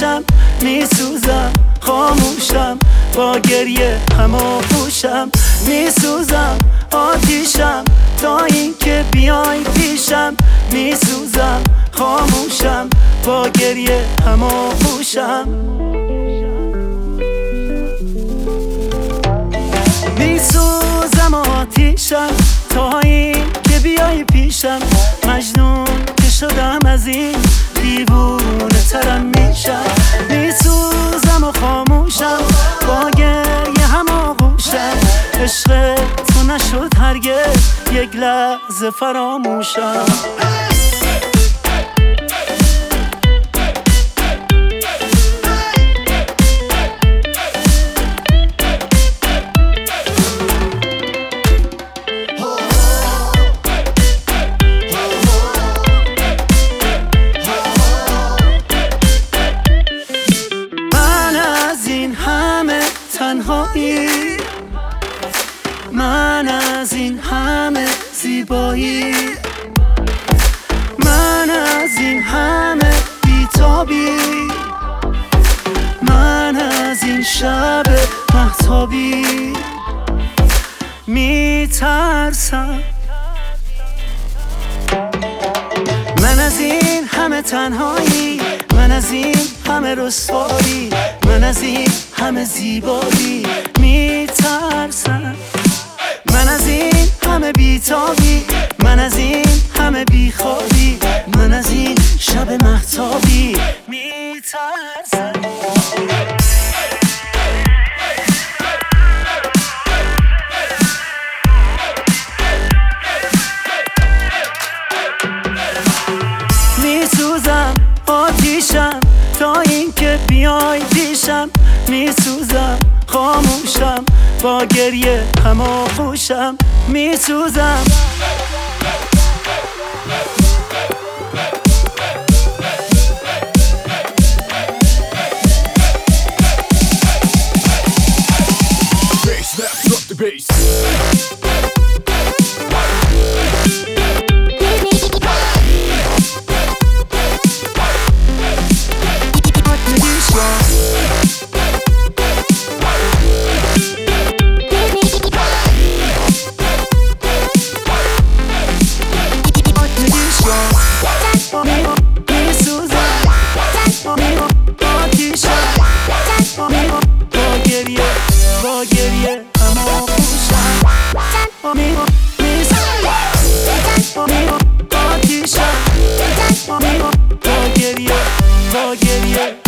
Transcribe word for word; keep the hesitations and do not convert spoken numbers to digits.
آتیشم، میسوزم خاموشم، با گریه همو پوشم. میسوزم آتیشم تا اینکه بیای پیشم، میسوزم خاموشم، با گریه همو پوشم. میسوزم آتیشم تا اینکه بیای پیشم، مجنون که شدم از این دیوونه ترم میشم. میسوزم و خاموشم، با گریه هم آغوشم، عشق تو نشد هرگز یک لحظه فراموشم. تنهایی، من از این همه زیبایی، من از این همه بیتابی، من از این شب مهتابی میترسم. من از این همه تنهایی، من از این همه رسوایی، من از این همه زیبایی میترسم. من از این همه بیتابی، من از این همه بیخوابی، من از این شب مهتابی میترسم. میسوزم آتیشم تا اینکه بیای پیشم، میسوزم خاموشم، با گریه هم آغوشم. میسوزم Bass, now drop the bass. با گریه هم آغوشم، با گریه با گریه